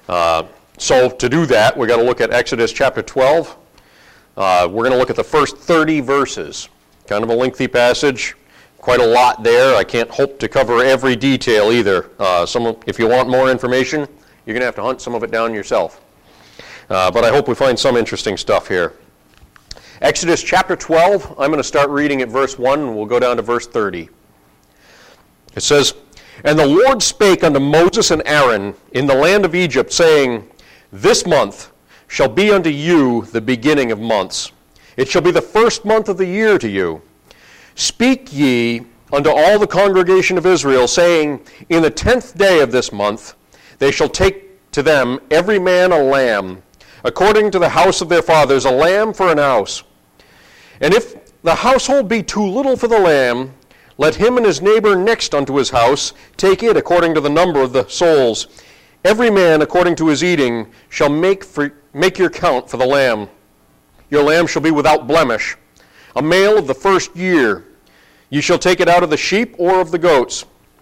So to do that, we've got to look at Exodus chapter 12. We're going to look at the first 30 verses. Kind of a lengthy passage, quite a lot there. I can't hope to cover every detail either. If you want more information, you're going to have to hunt some of it down yourself. But I hope we find some interesting stuff here. Exodus chapter 12, I'm going to start reading at verse 1, and we'll go down to verse 30. It says, "And the Lord spake unto Moses and Aaron in the land of Egypt, saying, This month shall be unto you the beginning of months. It shall be the first month of the year to you. Speak ye unto all the congregation of Israel, saying, In the 10th day of this month they shall take to them every man a lamb, according to the house of their fathers, a lamb for an house. And if the household be too little for the lamb, let him and his neighbor next unto his house take it according to the number of the souls. Every man according to his eating shall make your count for the lamb. Your lamb shall be without blemish, a male of the first year. You shall take it out of the sheep or of the goats.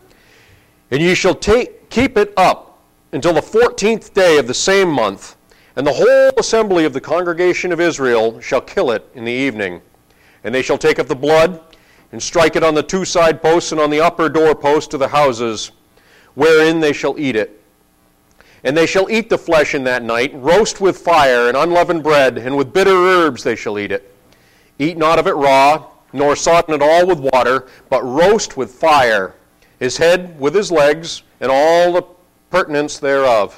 And ye shall keep it up until the 14th day of the same month. And the whole assembly of the congregation of Israel shall kill it in the evening. And they shall take of the blood, and strike it on the two side posts and on the upper doorpost of the houses, wherein they shall eat it. And they shall eat the flesh in that night, roast with fire and unleavened bread, and with bitter herbs they shall eat it. Eat not of it raw, nor sodden it all with water, but roast with fire, his head with his legs, and all the purtenance thereof.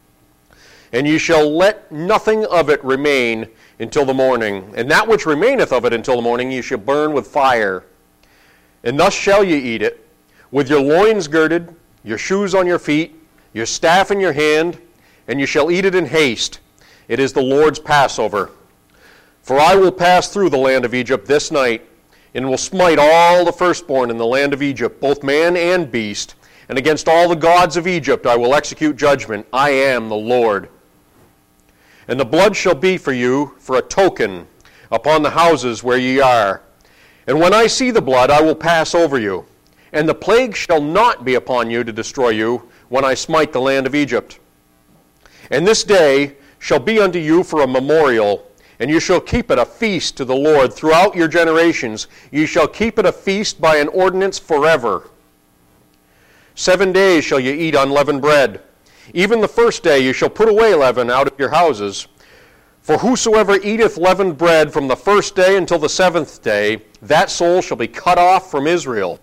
And ye shall let nothing of it remain until the morning. And that which remaineth of it until the morning ye shall burn with fire. And thus shall ye eat it, with your loins girded, your shoes on your feet, your staff in your hand, and you shall eat it in haste. It is the Lord's Passover. For I will pass through the land of Egypt this night, and will smite all the firstborn in the land of Egypt, both man and beast, and against all the gods of Egypt I will execute judgment. I am the Lord. And the blood shall be for you for a token upon the houses where ye are. And when I see the blood, I will pass over you. And the plague shall not be upon you to destroy you when I smite the land of Egypt. And this day shall be unto you for a memorial, and you shall keep it a feast to the Lord throughout your generations. You shall keep it a feast by an ordinance forever. 7 days shall ye eat unleavened bread. Even the first day you shall put away leaven out of your houses. For whosoever eateth leavened bread from the first day until the 7th day, that soul shall be cut off from Israel.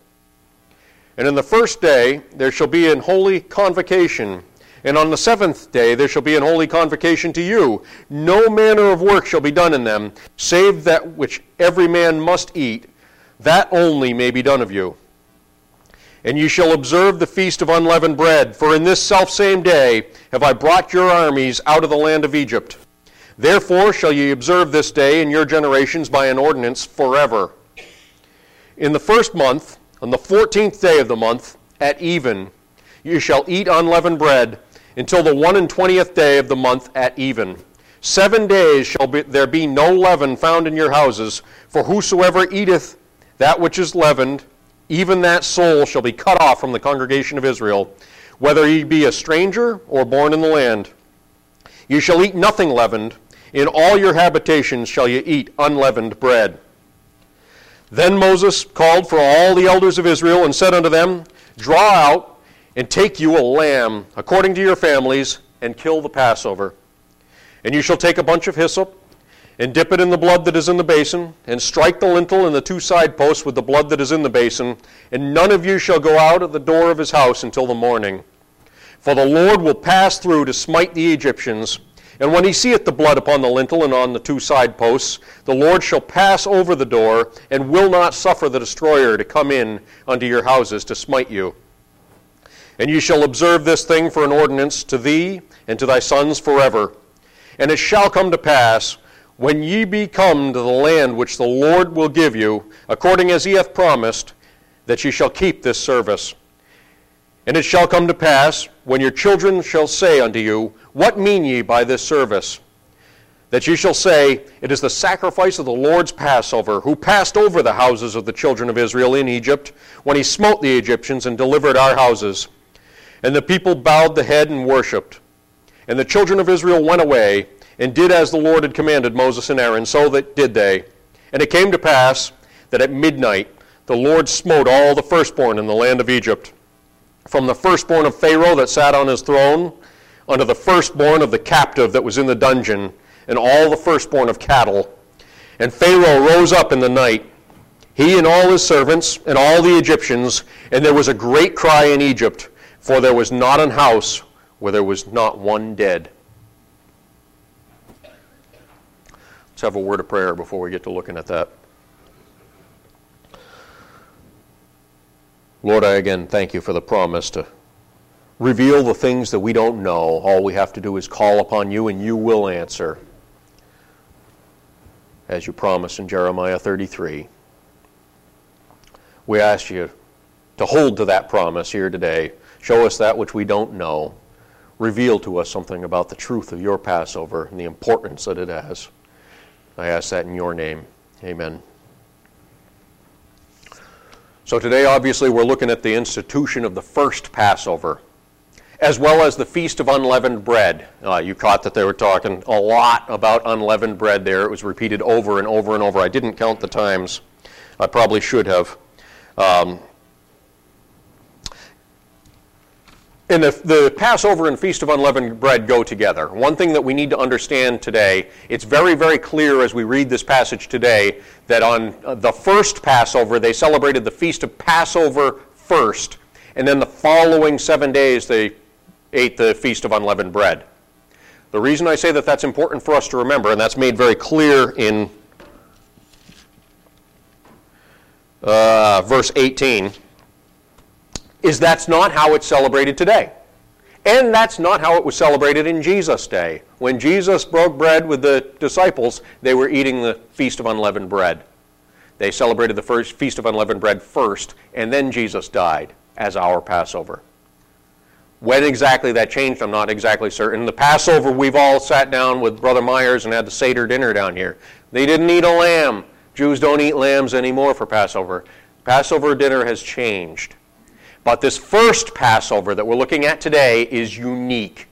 And in the first day there shall be an holy convocation, and on the 7th day there shall be an holy convocation to you. No manner of work shall be done in them, save that which every man must eat. That only may be done of you. And ye shall observe the feast of unleavened bread, for in this selfsame day have I brought your armies out of the land of Egypt. Therefore shall ye observe this day in your generations by an ordinance forever. In the first month, on the 14th day of the month, at even, you shall eat unleavened bread until the 21st day of the month at even. 7 days shall there be no leaven found in your houses, for whosoever eateth that which is leavened, even that soul shall be cut off from the congregation of Israel, whether he be a stranger or born in the land. You shall eat nothing leavened. In all your habitations shall you eat unleavened bread. Then Moses called for all the elders of Israel and said unto them, Draw out and take you a lamb according to your families, and kill the Passover. And you shall take a bunch of hyssop, and dip it in the blood that is in the basin, and strike the lintel and the two side posts with the blood that is in the basin, and none of you shall go out of the door of his house until the morning. For the Lord will pass through to smite the Egyptians, and when he seeth the blood upon the lintel and on the two side posts, the Lord shall pass over the door, and will not suffer the destroyer to come in unto your houses to smite you. And ye shall observe this thing for an ordinance to thee and to thy sons forever. And it shall come to pass, when ye be come to the land which the Lord will give you, according as he hath promised, that ye shall keep this service. And it shall come to pass, when your children shall say unto you, What mean ye by this service? That ye shall say, It is the sacrifice of the Lord's Passover, who passed over the houses of the children of Israel in Egypt, when he smote the Egyptians and delivered our houses. And the people bowed the head and worshipped. And the children of Israel went away and did as the Lord had commanded Moses and Aaron, so that did they. And it came to pass that at midnight the Lord smote all the firstborn in the land of Egypt, from the firstborn of Pharaoh that sat on his throne, unto the firstborn of the captive that was in the dungeon, and all the firstborn of cattle. And Pharaoh rose up in the night, he and all his servants, and all the Egyptians, and there was a great cry in Egypt, for there was not an house where there was not one dead. Let's have a word of prayer before we get to looking at that. Lord, I again thank you for the promise to reveal the things that we don't know. All we have to do is call upon you, and you will answer, as you promised in Jeremiah 33. We ask you to hold to that promise here today. Show us that which we don't know. Reveal to us something about the truth of your Passover and the importance that it has. I ask that in your name. Amen. So today, obviously, we're looking at the institution of the first Passover, as well as the Feast of Unleavened Bread. You caught that they were talking a lot about unleavened bread there. It was repeated over and over and over. I didn't count the times. I probably should have. And the Passover and Feast of Unleavened Bread go together. One thing that we need to understand today, it's very, very clear as we read this passage today, that on the first Passover, they celebrated the Feast of Passover first, and then the following 7 days, they ate the Feast of Unleavened Bread. The reason I say that that's important for us to remember, and that's made very clear in verse 18, is that's not how it's celebrated today. And that's not how it was celebrated in Jesus' day. When Jesus broke bread with the disciples, they were eating the Feast of Unleavened Bread. They celebrated the first Feast of Unleavened Bread first, and then Jesus died as our Passover. When exactly that changed, I'm not exactly certain. The Passover, we've all sat down with Brother Myers and had the Seder dinner down here. They didn't eat a lamb. Jews don't eat lambs anymore for Passover. Passover dinner has changed. But this first Passover that we're looking at today is unique.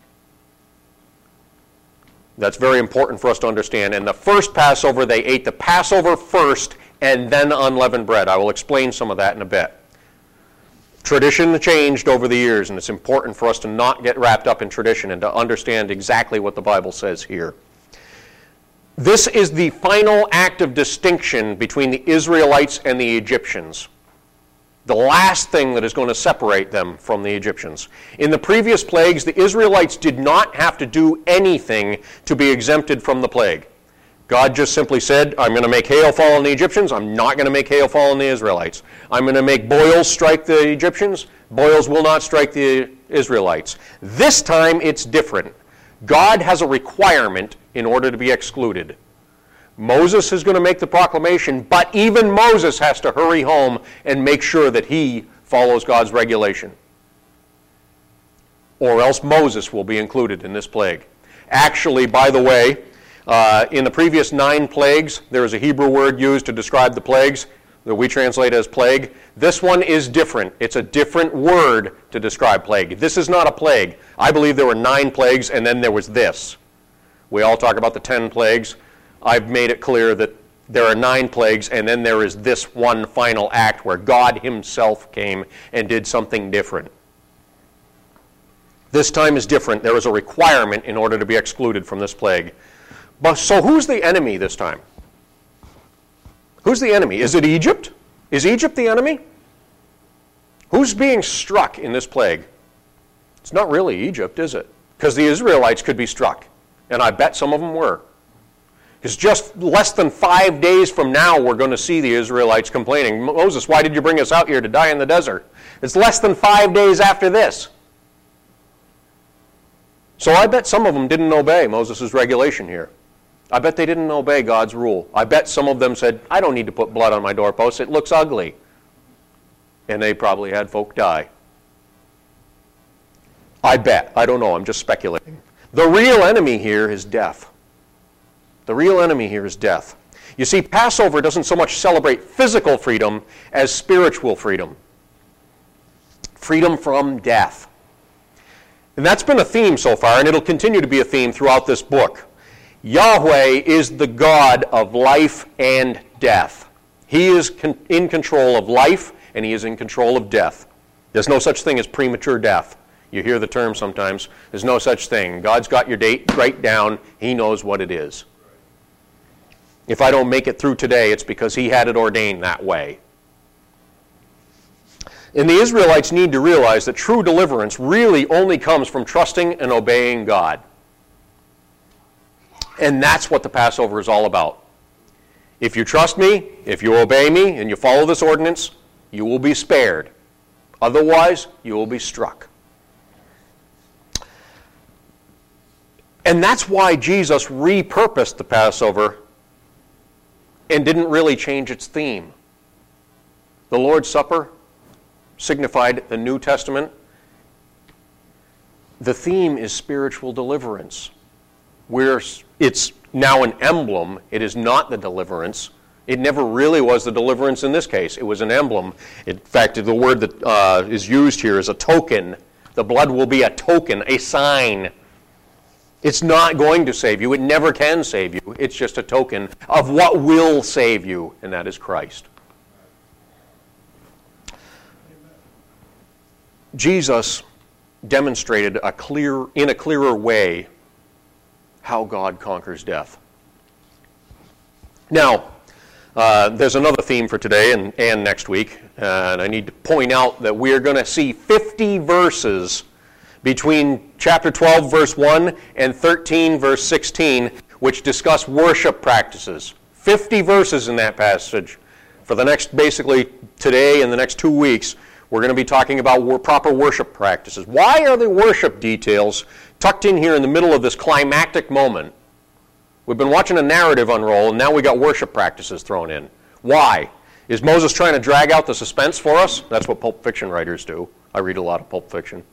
That's very important for us to understand. And the first Passover, they ate the Passover first and then unleavened bread. I will explain some of that in a bit. Tradition changed over the years, and it's important for us to not get wrapped up in tradition and to understand exactly what the Bible says here. This is the final act of distinction between the Israelites and the Egyptians. The last thing that is going to separate them from the Egyptians. In the previous plagues, the Israelites did not have to do anything to be exempted from the plague. God just simply said, I'm going to make hail fall on the Egyptians. I'm not going to make hail fall on the Israelites. I'm going to make boils strike the Egyptians. Boils will not strike the Israelites. This time it's different. God has a requirement in order to be excluded. Moses is going to make the proclamation, but even Moses has to hurry home and make sure that he follows God's regulation. Or else Moses will be included in this plague. Actually, by the way, in the previous 9 plagues, there is a Hebrew word used to describe the plagues that we translate as plague. This one is different. It's a different word to describe plague. This is not a plague. I believe there were 9 plagues, and then there was this. We all talk about the 10 plagues. I've made it clear that there are 9 plagues, and then there is this one final act where God himself came and did something different. This time is different. There is a requirement in order to be excluded from this plague. But so who's the enemy this time? Who's the enemy? Is it Egypt? Is Egypt the enemy? Who's being struck in this plague? It's not really Egypt, is it? Because the Israelites could be struck, and I bet some of them were. It's just less than 5 days from now we're going to see the Israelites complaining, Moses, why did you bring us out here to die in the desert? It's less than 5 days after this. So I bet some of them didn't obey Moses' regulation here. I bet they didn't obey God's rule. I bet some of them said, I don't need to put blood on my doorposts, it looks ugly. And they probably had folk die. I bet. I don't know, I'm just speculating. The real enemy here is death. The real enemy here is death. You see, Passover doesn't so much celebrate physical freedom as spiritual freedom. Freedom from death. And that's been a theme so far, and it'll continue to be a theme throughout this book. Yahweh is the God of life and death. He is in control of life, and He is in control of death. There's no such thing as premature death. You hear the term sometimes. There's no such thing. God's got your date right down. He knows what it is. If I don't make it through today, it's because He had it ordained that way. And the Israelites need to realize that true deliverance really only comes from trusting and obeying God. And that's what the Passover is all about. If you trust me, if you obey me, and you follow this ordinance, you will be spared. Otherwise, you will be struck. And that's why Jesus repurposed the Passover and didn't really change its theme. The Lord's Supper signified the New Testament. The theme is spiritual deliverance. Where it's now an emblem, it is not the deliverance. It never really was the deliverance in this case. It was an emblem. In fact, the word that is used here is a token. The blood will be a token, a sign. It's not going to save you. It never can save you. It's just a token of what will save you, and that is Christ. Jesus demonstrated in a clearer way how God conquers death. Now, there's another theme for today and next week, and I need to point out that we are going to see 50 verses between chapter 12, verse 1, and 13, verse 16, which discuss worship practices. 50 verses in that passage. For the next, basically, today and the next 2 weeks, we're going to be talking about proper worship practices. Why are the worship details tucked in here in the middle of this climactic moment? We've been watching a narrative unroll, and now we got worship practices thrown in. Why? Is Moses trying to drag out the suspense for us? That's what Pulp Fiction writers do. I read a lot of Pulp Fiction.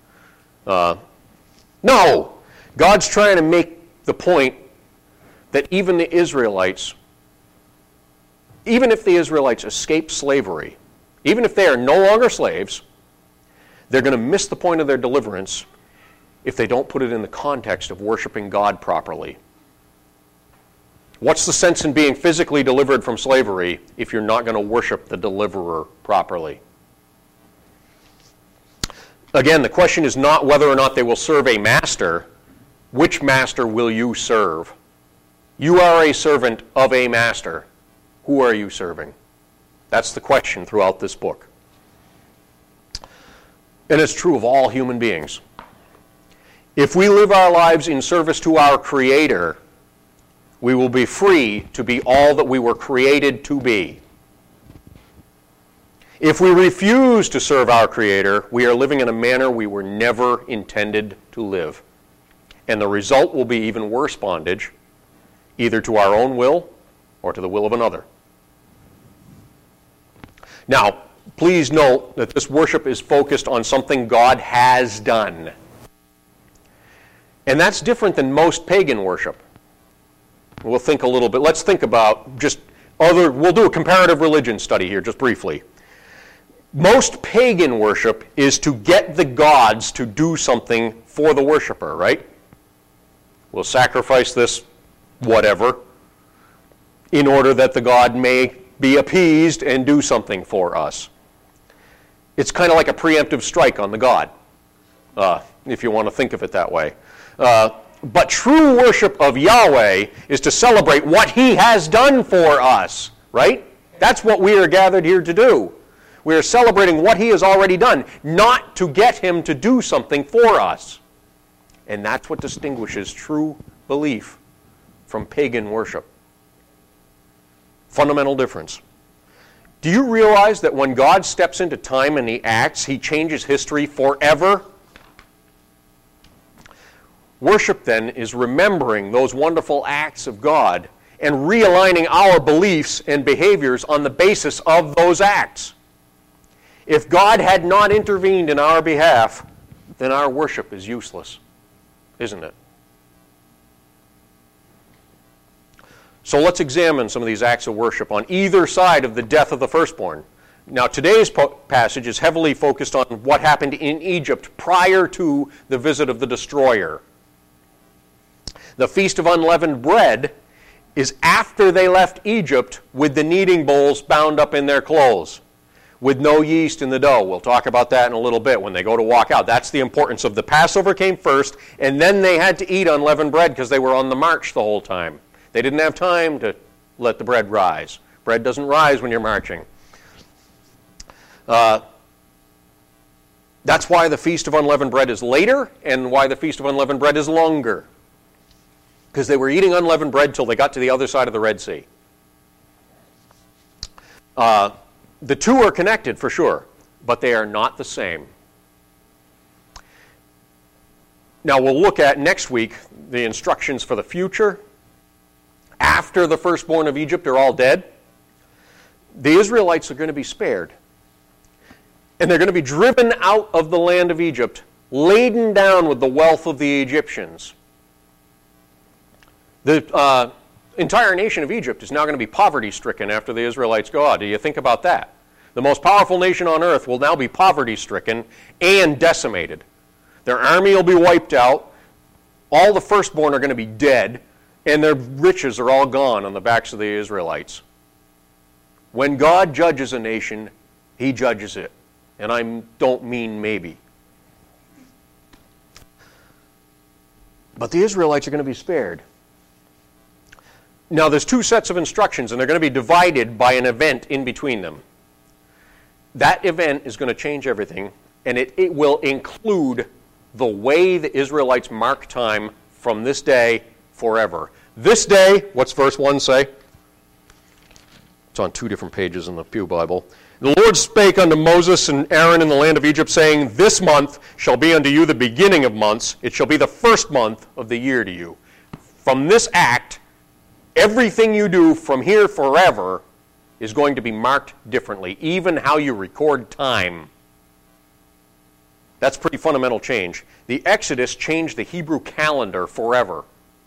No! God's trying to make the point that even the Israelites, even if the Israelites escape slavery, even if they are no longer slaves, they're going to miss the point of their deliverance if they don't put it in the context of worshiping God properly. What's the sense in being physically delivered from slavery if you're not going to worship the deliverer properly? Again, the question is not whether or not they will serve a master. Which master will you serve? You are a servant of a master. Who are you serving? That's the question throughout this book. And it's true of all human beings. If we live our lives in service to our Creator, we will be free to be all that we were created to be. If we refuse to serve our Creator, we are living in a manner we were never intended to live. And the result will be even worse bondage, either to our own will or to the will of another. Now, please note that this worship is focused on something God has done. And that's different than most pagan worship. We'll think a little bit. Let's think about we'll do a comparative religion study here just briefly. Most pagan worship is to get the gods to do something for the worshiper, right? We'll sacrifice this whatever in order that the god may be appeased and do something for us. It's kind of like a preemptive strike on the god, if you want to think of it that way. But true worship of Yahweh is to celebrate what He has done for us, right? That's what we are gathered here to do. We are celebrating what He has already done, not to get Him to do something for us. And that's what distinguishes true belief from pagan worship. Fundamental difference. Do you realize that when God steps into time and He acts, He changes history forever? Worship, then, is remembering those wonderful acts of God and realigning our beliefs and behaviors on the basis of those acts. If God had not intervened in our behalf, then our worship is useless, isn't it? So let's examine some of these acts of worship on either side of the death of the firstborn. Now, today's passage is heavily focused on what happened in Egypt prior to the visit of the destroyer. The Feast of Unleavened Bread is after they left Egypt with the kneading bowls bound up in their clothes, with no yeast in the dough. We'll talk about that in a little bit when they go to walk out. That's the importance of the Passover came first, and then they had to eat unleavened bread because they were on the march the whole time. They didn't have time to let the bread rise. Bread doesn't rise when you're marching. That's why the Feast of Unleavened Bread is later and why the Feast of Unleavened Bread is longer. Because they were eating unleavened bread till they got to the other side of the Red Sea. The two are connected for sure, but they are not the same. Now we'll look at next week the instructions for the future. After the firstborn of Egypt are all dead, the Israelites are going to be spared. And they're going to be driven out of the land of Egypt, laden down with the wealth of the Egyptians. The entire nation of Egypt is now going to be poverty-stricken after the Israelites go out. Do you think about that? The most powerful nation on earth will now be poverty-stricken and decimated. Their army will be wiped out. All the firstborn are going to be dead, and their riches are all gone on the backs of the Israelites. When God judges a nation, He judges it. And I don't mean maybe. But the Israelites are going to be spared. Now, there's two sets of instructions, and they're going to be divided by an event in between them. That event is going to change everything, and it will include the way the Israelites mark time from this day forever. This day, what's verse 1 say? It's on two different pages in the Pew Bible. The Lord spake unto Moses and Aaron in the land of Egypt, saying, This month shall be unto you the beginning of months. It shall be the first month of the year to you. From this act, everything you do from here forever is going to be marked differently, even how you record time. That's a pretty fundamental change. The Exodus changed the Hebrew calendar forever.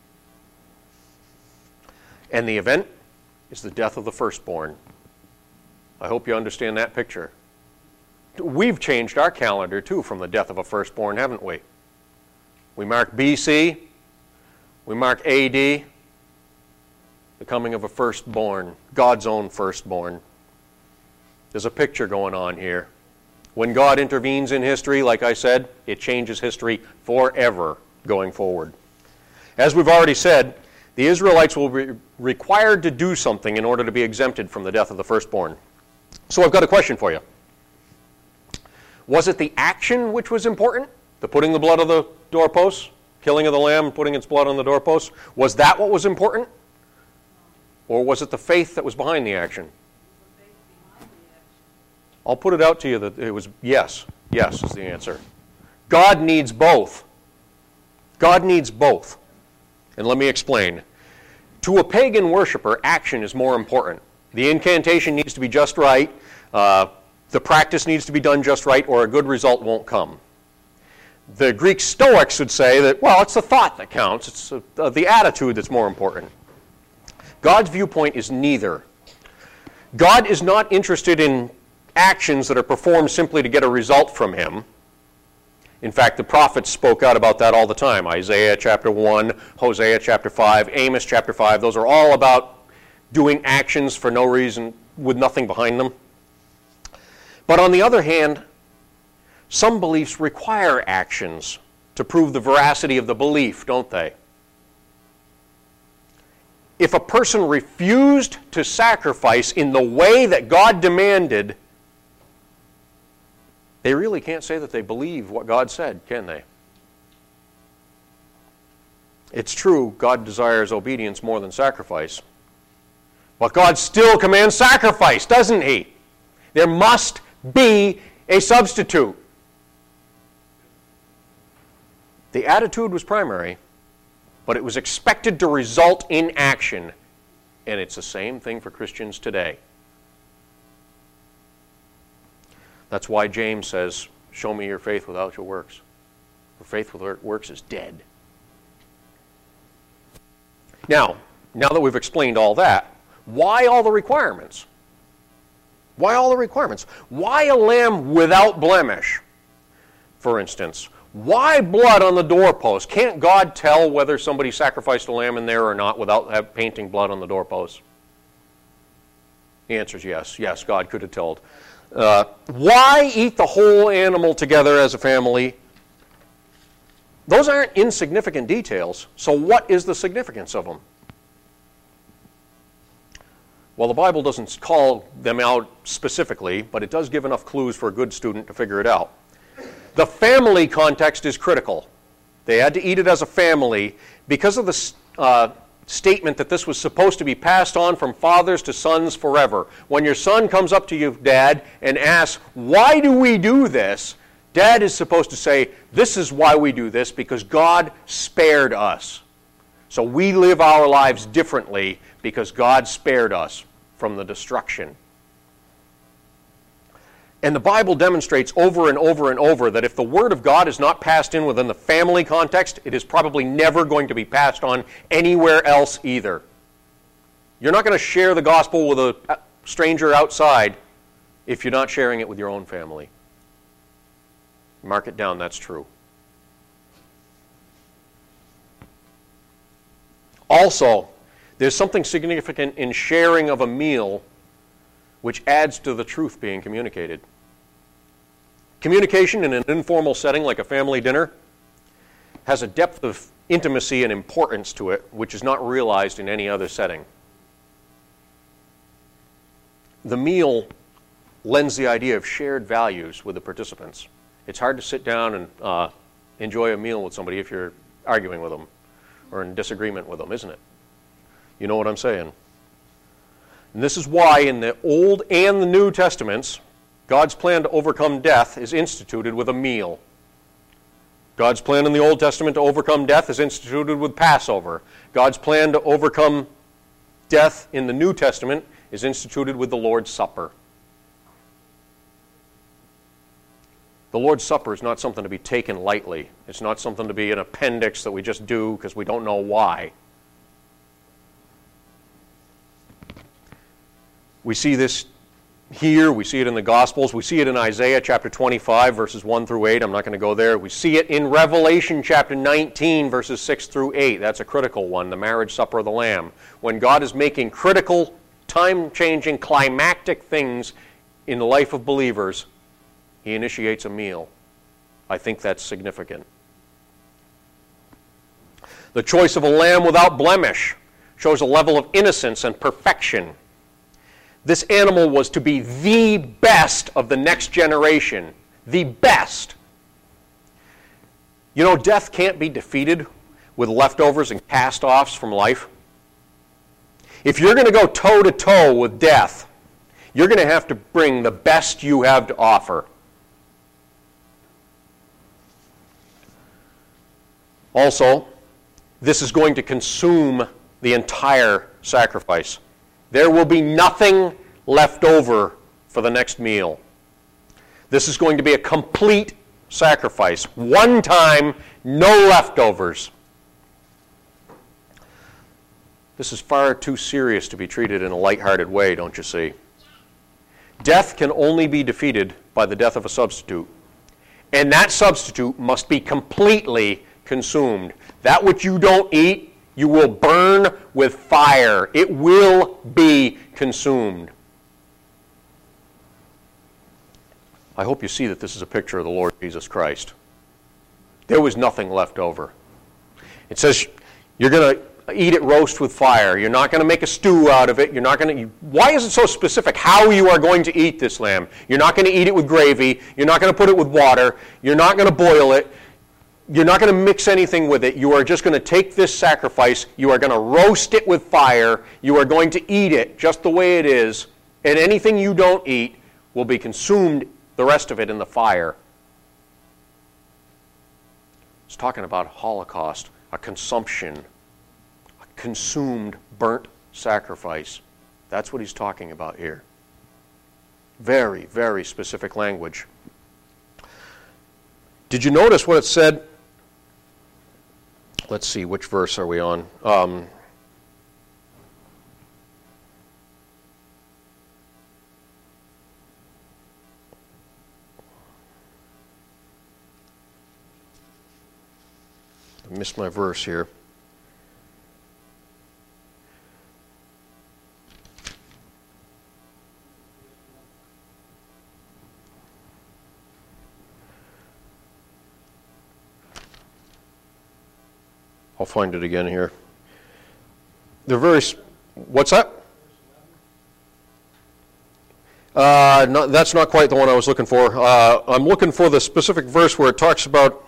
And the event is the death of the firstborn. I hope you understand that picture. We've changed our calendar, too, from the death of a firstborn, haven't we? We mark BC. We mark AD. The coming of a firstborn, God's own firstborn. There's a picture going on here. When God intervenes in history, like I said, it changes history forever going forward. As we've already said, the Israelites will be required to do something in order to be exempted from the death of the firstborn. So I've got a question for you. Was it the action which was important? The putting the blood of the doorposts? Killing of the lamb, putting its blood on the doorposts? Was that what was important? Or was it the faith that was behind the action? I'll put it out to you that it was yes. Yes is the answer. God needs both. God needs both. And let me explain. To a pagan worshiper, action is more important. The incantation needs to be just right. The practice needs to be done just right, or a good result won't come. The Greek Stoics would say that, well, it's the thought that counts. It's the attitude that's more important. God's viewpoint is neither. God is not interested in actions that are performed simply to get a result from Him. In fact, the prophets spoke out about that all the time. Isaiah chapter 1, Hosea chapter 5, Amos chapter 5. Those are all about doing actions for no reason, with nothing behind them. But on the other hand, some beliefs require actions to prove the veracity of the belief, don't they? If a person refused to sacrifice in the way that God demanded, they really can't say that they believe what God said, can they? It's true, God desires obedience more than sacrifice. But God still commands sacrifice, doesn't He? There must be a substitute. The attitude was primary, but it was expected to result in action. And it's the same thing for Christians today. That's why James says, show me your faith without your works. For faith without works is dead. Now that we've explained all that, why all the requirements? Why all the requirements? Why a lamb without blemish, for instance? Why blood on the doorpost? Can't God tell whether somebody sacrificed a lamb in there or not without painting blood on the doorpost? The answer is yes. Yes, God could have told. Why eat the whole animal together as a family? Those aren't insignificant details. So what is the significance of them? Well, the Bible doesn't call them out specifically, but it does give enough clues for a good student to figure it out. The family context is critical. They had to eat it as a family because of the statement that this was supposed to be passed on from fathers to sons forever. When your son comes up to you, Dad, and asks, why do we do this? Dad is supposed to say, this is why we do this, because God spared us. So we live our lives differently because God spared us from the destruction. And the Bible demonstrates over and over and over that if the Word of God is not passed in within the family context, it is probably never going to be passed on anywhere else either. You're not going to share the gospel with a stranger outside if you're not sharing it with your own family. Mark it down, that's true. Also, there's something significant in sharing of a meal which adds to the truth being communicated. Communication in an informal setting like a family dinner has a depth of intimacy and importance to it which is not realized in any other setting. The meal lends the idea of shared values with the participants. It's hard to sit down and enjoy a meal with somebody if you're arguing with them or in disagreement with them, isn't it? You know what I'm saying? And this is why in the Old and the New Testaments, God's plan to overcome death is instituted with a meal. God's plan in the Old Testament to overcome death is instituted with Passover. God's plan to overcome death in the New Testament is instituted with the Lord's Supper. The Lord's Supper is not something to be taken lightly. It's not something to be an appendix that we just do because we don't know why. We see this here. We see it in the Gospels. We see it in Isaiah chapter 25, verses 1 through 8. I'm not going to go there. We see it in Revelation chapter 19, verses 6 through 8. That's a critical one, the marriage supper of the Lamb. When God is making critical, time-changing, climactic things in the life of believers, He initiates a meal. I think that's significant. The choice of a lamb without blemish shows a level of innocence and perfection. This animal was to be the best of the next generation. The best. You know, death can't be defeated with leftovers and cast-offs from life. If you're going to go toe-to-toe with death, you're going to have to bring the best you have to offer. Also, this is going to consume the entire sacrifice. There will be nothing left over for the next meal. This is going to be a complete sacrifice. One time, no leftovers. This is far too serious to be treated in a lighthearted way, don't you see? Death can only be defeated by the death of a substitute. And that substitute must be completely consumed. That which you don't eat, you will burn with fire. It will be consumed. I hope you see that this is a picture of the Lord Jesus Christ. There was nothing left over. It says you're going to eat it roast with fire. You're not going to make a stew out of it. You're not going to. Why is it so specific how you are going to eat this lamb? You're not going to eat it with gravy. You're not going to put it with water. You're not going to boil it. You're not going to mix anything with it. You are just going to take this sacrifice. You are going to roast it with fire. You are going to eat it just the way it is. And anything you don't eat will be consumed, the rest of it, in the fire. It's talking about Holocaust, a consumption, a consumed, burnt sacrifice. That's what he's talking about here. Very, very specific language. Did you notice what it said? Let's see, which verse are we on? missed my verse here. I'll find it again here. They're very... What's that? No, that's not quite the one I was looking for. I'm looking for the specific verse where it talks about...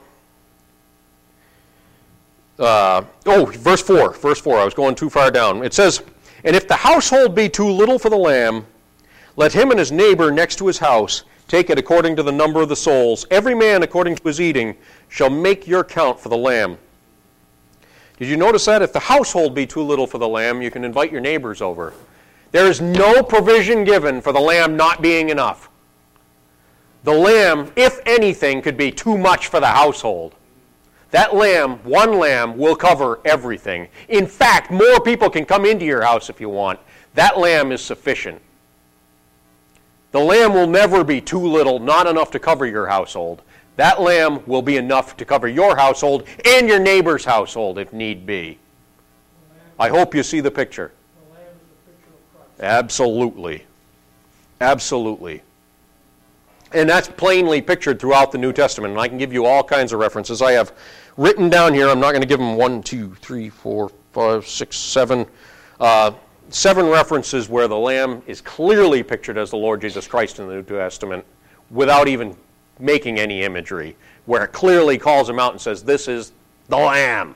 verse 4. Verse 4. I was going too far down. It says, "And if the household be too little for the lamb, let him and his neighbor next to his house take it according to the number of the souls. Every man according to his eating shall make your count for the lamb." Did you notice that? If the household be too little for the lamb, you can invite your neighbors over. There is no provision given for the lamb not being enough. The lamb, if anything, could be too much for the household. That lamb, one lamb, will cover everything. In fact, more people can come into your house if you want. That lamb is sufficient. The lamb will never be too little, not enough to cover your household. That lamb will be enough to cover your household and your neighbor's household if need be. I hope you see the picture. The lamb is a picture of Christ. Absolutely. Absolutely. And that's plainly pictured throughout the New Testament. And I can give you all kinds of references. I have written down here, I'm not going to give them 1, 2, 3, 4, 5, 6, 7. 7 references where the lamb is clearly pictured as the Lord Jesus Christ in the New Testament without even making any imagery, where it clearly calls him out and says, "This is the lamb."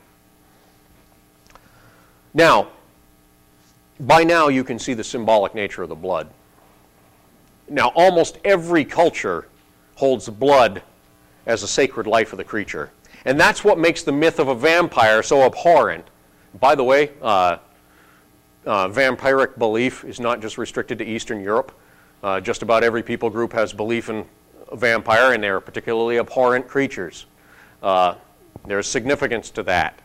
Now, by now you can see the symbolic nature of the blood. Now, almost every culture holds the blood as a sacred life of the creature. And that's what makes the myth of a vampire so abhorrent. By the way, vampiric belief is not just restricted to Eastern Europe. Just about every people group has belief in a vampire, and they're particularly abhorrent creatures. There's significance to that.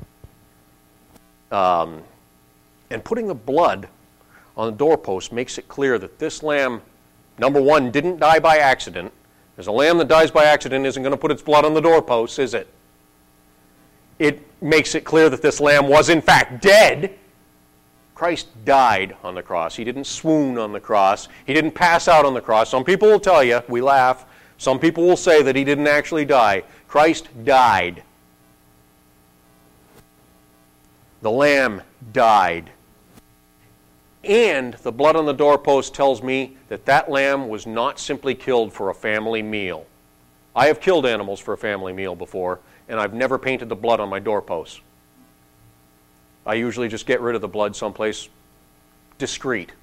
And putting the blood on the doorpost makes it clear that this lamb, number one, didn't die by accident. Because a lamb that dies by accident isn't going to put its blood on the doorpost, is it? It makes it clear that this lamb was in fact dead. Christ died on the cross. He didn't swoon on the cross. He didn't pass out on the cross. Some people will tell you, we laugh, some people will say that he didn't actually die. Christ died. The lamb died. And the blood on the doorpost tells me that that lamb was not simply killed for a family meal. I have killed animals for a family meal before, and I've never painted the blood on my doorposts. I usually just get rid of the blood someplace discreet.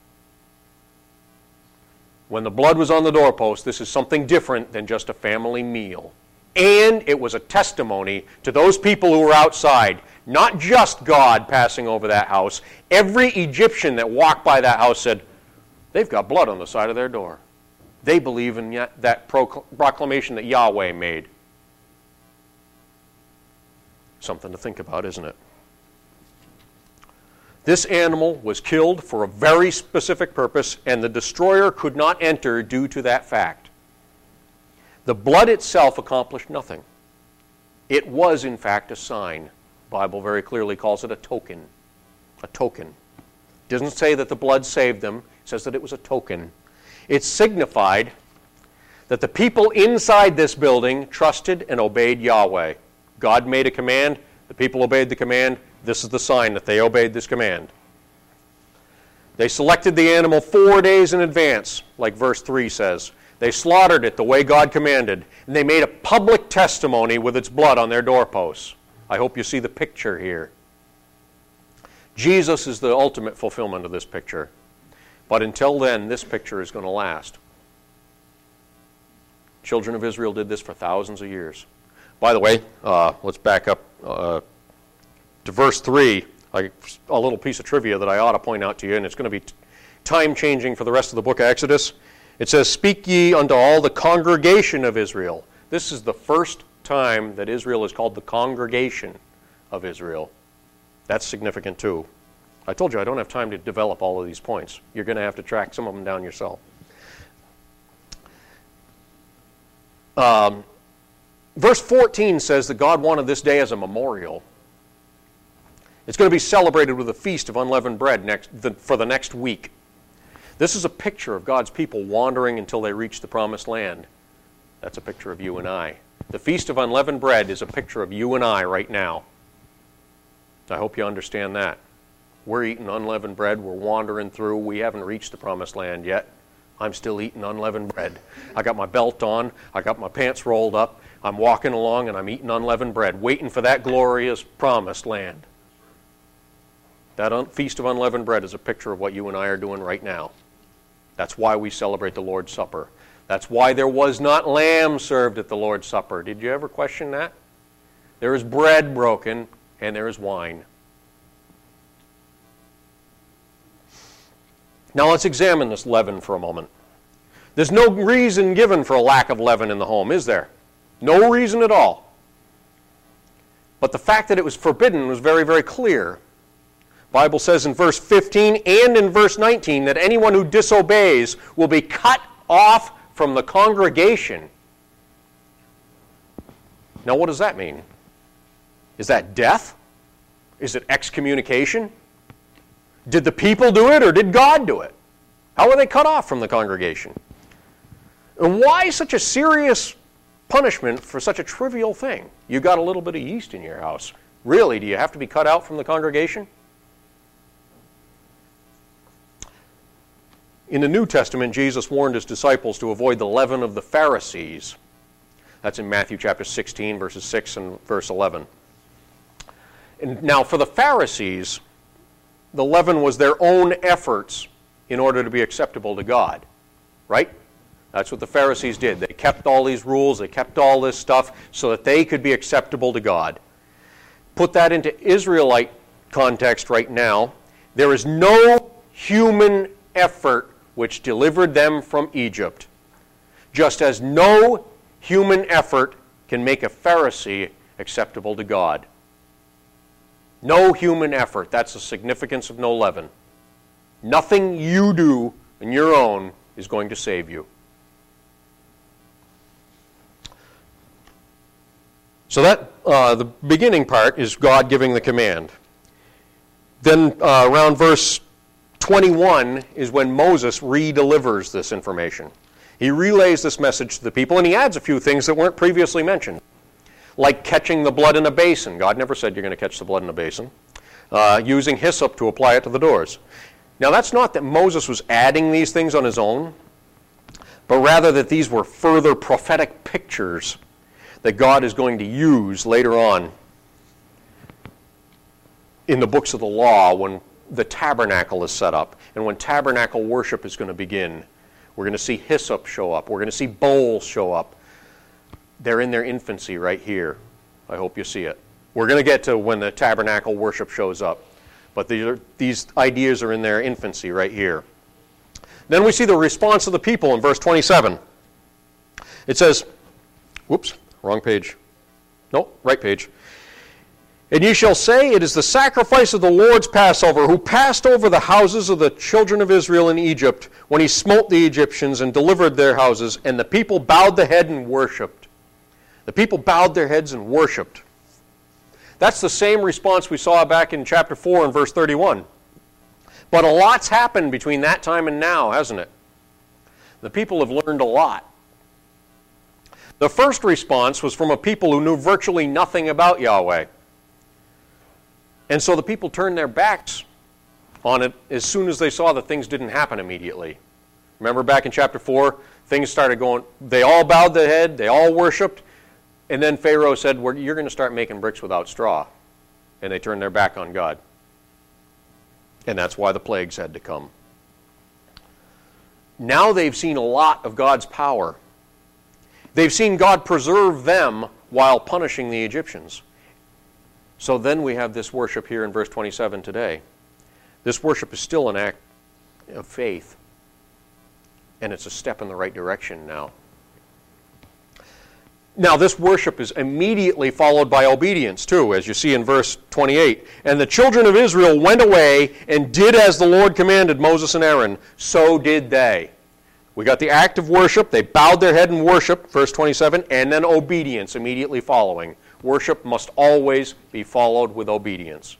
When the blood was on the doorpost, this is something different than just a family meal. And it was a testimony to those people who were outside, not just God passing over that house. Every Egyptian that walked by that house said, they've got blood on the side of their door. They believe in that proclamation that Yahweh made. Something to think about, isn't it? This animal was killed for a very specific purpose, and the destroyer could not enter due to that fact. The blood itself accomplished nothing. It was, in fact, a sign. The Bible very clearly calls it a token. A token. It doesn't say that the blood saved them. It says that it was a token. It signified that the people inside this building trusted and obeyed Yahweh. God made a command. The people obeyed the command. This is the sign that they obeyed this command. They selected the animal 4 days in advance, like verse 3 says. They slaughtered it the way God commanded, and they made a public testimony with its blood on their doorposts. I hope you see the picture here. Jesus is the ultimate fulfillment of this picture. But until then, this picture is going to last. Children of Israel did this for thousands of years. By the way, let's back up to verse 3, a little piece of trivia that I ought to point out to you, and it's going to be time-changing for the rest of the book of Exodus. It says, "Speak ye unto all the congregation of Israel." This is the first time that Israel is called the congregation of Israel. That's significant too. I told you I don't have time to develop all of these points. You're going to have to track some of them down yourself. Verse 14 says that God wanted this day as a memorial. It's going to be celebrated with a feast of unleavened bread for the next week. This is a picture of God's people wandering until they reach the promised land. That's a picture of you and I. The Feast of Unleavened Bread is a picture of you and I right now. I hope you understand that. We're eating unleavened bread. We're wandering through. We haven't reached the promised land yet. I'm still eating unleavened bread. I got my belt on. I got my pants rolled up. I'm walking along and I'm eating unleavened bread, waiting for that glorious promised land. That Feast of Unleavened Bread is a picture of what you and I are doing right now. That's why we celebrate the Lord's Supper. That's why there was not lamb served at the Lord's Supper. Did you ever question that? There is bread broken and there is wine. Now let's examine this leaven for a moment. There's no reason given for a lack of leaven in the home, is there? No reason at all. But the fact that it was forbidden was very, very clear. The Bible says in verse 15 and in verse 19 that anyone who disobeys will be cut off from the congregation. Now what does that mean? Is that death? Is it excommunication? Did the people do it or did God do it? How were they cut off from the congregation? And why such a serious punishment for such a trivial thing? You got a little bit of yeast in your house. Really, do you have to be cut out from the congregation? In the New Testament, Jesus warned his disciples to avoid the leaven of the Pharisees. That's in Matthew chapter 16, verses 6 and verse 11. And now for the Pharisees, the leaven was their own efforts in order to be acceptable to God, right? That's what the Pharisees did. They kept all these rules, they kept all this stuff so that they could be acceptable to God. Put that into Israelite context right now. There is no human effort which delivered them from Egypt, just as no human effort can make a Pharisee acceptable to God. No human effort. That's the significance of no leaven. Nothing you do on your own is going to save you. So that the beginning part is God giving the command. Then around verse 21 is when Moses re-delivers this information. He relays this message to the people, and he adds a few things that weren't previously mentioned, like catching the blood in a basin. God never said you're going to catch the blood in a basin. Using hyssop to apply it to the doors. Now that's not that Moses was adding these things on his own, but rather that these were further prophetic pictures that God is going to use later on in the books of the law when the tabernacle is set up and when tabernacle worship is going to begin. We're going to see hyssop show up. We're going to see bowls show up. They're in their infancy right here. I hope you see it. We're going to get to when the tabernacle worship shows up. But these ideas are in their infancy right here. Then we see the response of the people in verse 27. It says, whoops, wrong page. No, right page. And ye shall say, it is the sacrifice of the Lord's Passover, who passed over the houses of the children of Israel in Egypt, when he smote the Egyptians and delivered their houses, and the people bowed the head and worshipped. The people bowed their heads and worshipped. That's the same response we saw back in chapter 4 and verse 31. But a lot's happened between that time and now, hasn't it? The people have learned a lot. The first response was from a people who knew virtually nothing about Yahweh. And so the people turned their backs on it as soon as they saw that things didn't happen immediately. Remember back in chapter 4, things started going, they all bowed their head, they all worshipped, and then Pharaoh said, you're going to start making bricks without straw. And they turned their back on God. And that's why the plagues had to come. Now they've seen a lot of God's power. They've seen God preserve them while punishing the Egyptians. So then we have this worship here in verse 27 today. This worship is still an act of faith. And it's a step in the right direction now. Now this worship is immediately followed by obedience too, as you see in verse 28. And the children of Israel went away and did as the Lord commanded Moses and Aaron. So did they. We got the act of worship. They bowed their head and worshiped, verse 27, and then obedience immediately following. Worship must always be followed with obedience.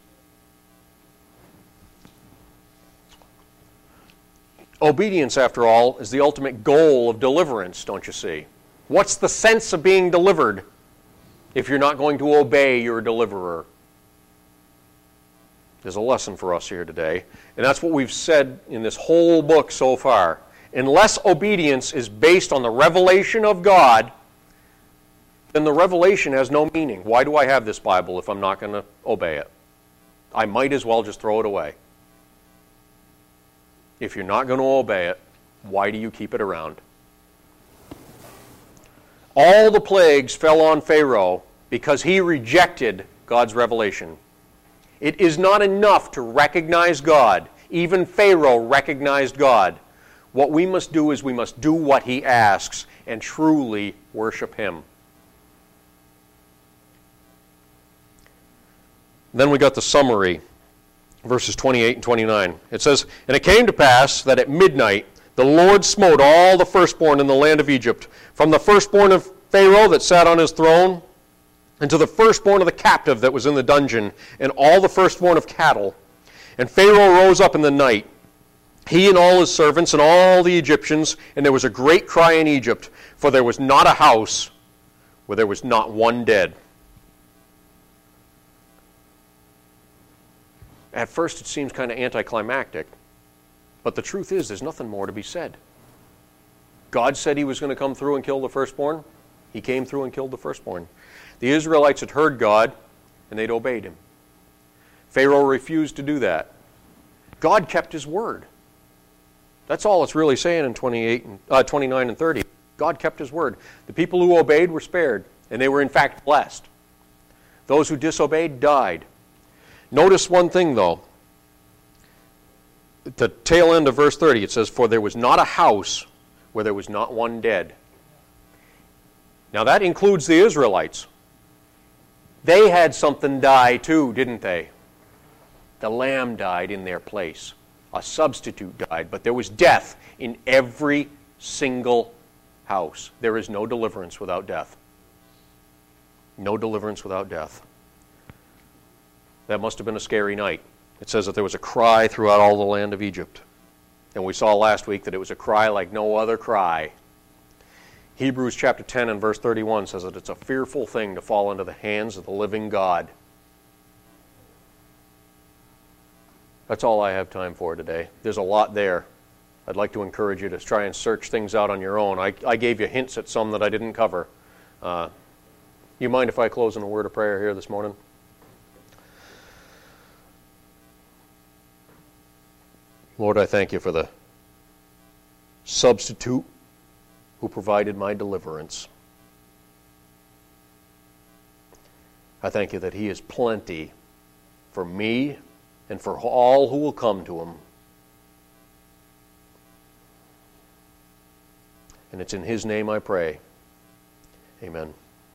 Obedience, after all, is the ultimate goal of deliverance, don't you see? What's the sense of being delivered if you're not going to obey your deliverer? There's a lesson for us here today, and that's what we've said in this whole book so far. Unless obedience is based on the revelation of God, then the revelation has no meaning. Why do I have this Bible if I'm not going to obey it? I might as well just throw it away. If you're not going to obey it, why do you keep it around? All the plagues fell on Pharaoh because he rejected God's revelation. It is not enough to recognize God. Even Pharaoh recognized God. What we must do is we must do what he asks and truly worship him. Then we got the summary, verses 28 and 29. It says, "And it came to pass that at midnight the Lord smote all the firstborn in the land of Egypt, from the firstborn of Pharaoh that sat on his throne, and to the firstborn of the captive that was in the dungeon, and all the firstborn of cattle. And Pharaoh rose up in the night, he and all his servants and all the Egyptians, and there was a great cry in Egypt, for there was not a house where there was not one dead." At first it seems kind of anticlimactic, but the truth is there's nothing more to be said. God said he was going to come through and kill the firstborn. He came through and killed the firstborn. The Israelites had heard God, and they'd obeyed him. Pharaoh refused to do that. God kept his word. That's all it's really saying in 29 and 30. God kept his word. The people who obeyed were spared, and they were in fact blessed. Those who disobeyed died. Notice one thing, though. At the tail end of verse 30, it says, "For there was not a house where there was not one dead." Now that includes the Israelites. They had something die too, didn't they? The lamb died in their place. A substitute died, but there was death in every single house. There is no deliverance without death. No deliverance without death. That must have been a scary night. It says that there was a cry throughout all the land of Egypt. And we saw last week that it was a cry like no other cry. Hebrews chapter 10 and verse 31 says that it's a fearful thing to fall into the hands of the living God. That's all I have time for today. There's a lot there. I'd like to encourage you to try and search things out on your own. I gave you hints at some that I didn't cover. You mind if I close in a word of prayer here this morning? Lord, I thank you for the substitute who provided my deliverance. I thank you that he is plenty for me and for all who will come to him. And it's in his name I pray. Amen.